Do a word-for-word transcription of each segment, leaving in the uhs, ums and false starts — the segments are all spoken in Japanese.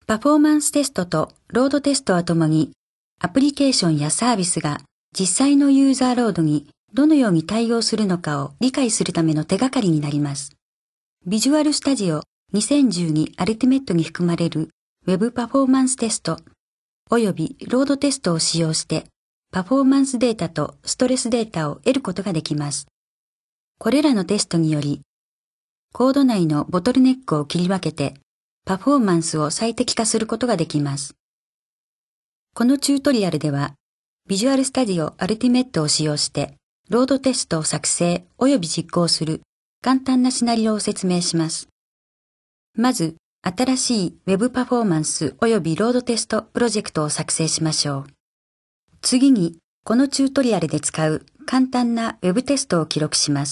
パフォーマンステストとロードテストはともに、アプリケーションやサービスが実際のユーザーロードにどのように対応するのかを理解するための手がかりになります。ビジュアルスタジオにせんじゅうにアルティメットに含まれる Web パフォーマンステストおよびロードテストを使用してパフォーマンスデータとストレスデータを得ることができます。これらのテストにより、コード内のボトルネックを切り分けてパフォーマンスを最適化することができます。このチュートリアルでは、ビジュアルスタジオアルティメットを使用して、ロードテストを作成及び実行する簡単なシナリオを説明します。まず、新しい Web パフォーマンス及びロードテストプロジェクトを作成しましょう。次に、このチュートリアルで使う簡単な Web テストを記録します。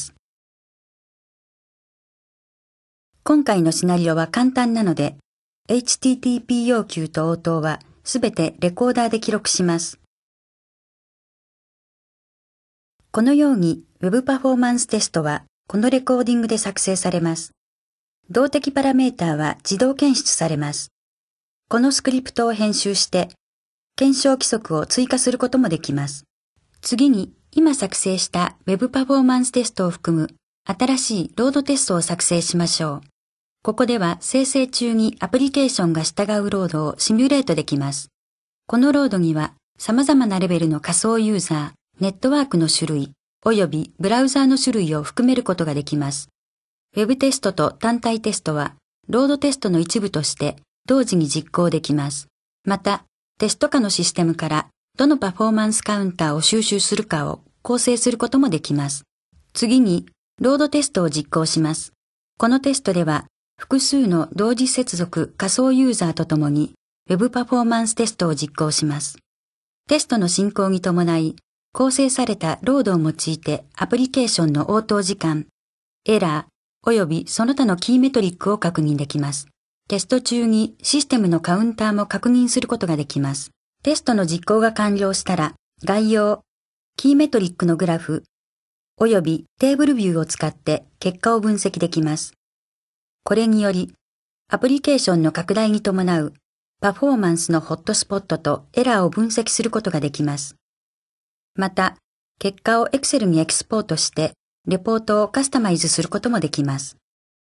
今回のシナリオは簡単なので、エイチティーティーピー 要求と応答はすべてレコーダーで記録します。このように Web パフォーマンステストはこのレコーディングで作成されます。動的パラメータは自動検出されます。このスクリプトを編集して、検証規則を追加することもできます。次に今作成した Web パフォーマンステストを含む新しいロードテストを作成しましょう。ここでは生成中にアプリケーションが従うロードをシミュレートできます。このロードには様々なレベルの仮想ユーザー、ネットワークの種類、およびブラウザーの種類を含めることができます。Web テストと単体テストはロードテストの一部として同時に実行できます。また、テスト下のシステムからどのパフォーマンスカウンターを収集するかを構成することもできます。次に、ロードテストを実行します。このテストでは、複数の同時接続仮想ユーザーとともに Web パフォーマンステストを実行します。テストの進行に伴い、構成されたロードを用いてアプリケーションの応答時間、エラー、およびその他のキーメトリックを確認できます。テスト中にシステムのカウンターも確認することができます。テストの実行が完了したら、概要、キーメトリックのグラフ、およびテーブルビューを使って結果を分析できます。これにより、アプリケーションの拡大に伴うパフォーマンスのホットスポットとエラーを分析することができます。また、結果を Excel にエクスポートして、レポートをカスタマイズすることもできます。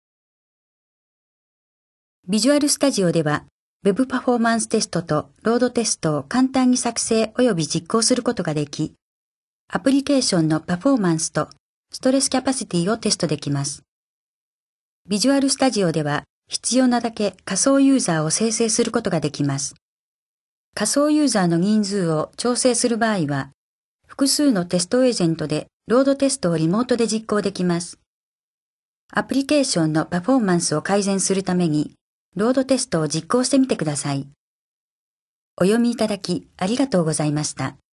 ビジュアルスタジオでは、Web パフォーマンステストとロードテストを簡単に作成及び実行することができ、アプリケーションのパフォーマンスとストレスキャパシティをテストできます。ビジュアルスタジオでは必要なだけ仮想ユーザーを生成することができます。仮想ユーザーの人数を調整する場合は、複数のテストエージェントでロードテストをリモートで実行できます。アプリケーションのパフォーマンスを改善するために、ロードテストを実行してみてください。お読みいただきありがとうございました。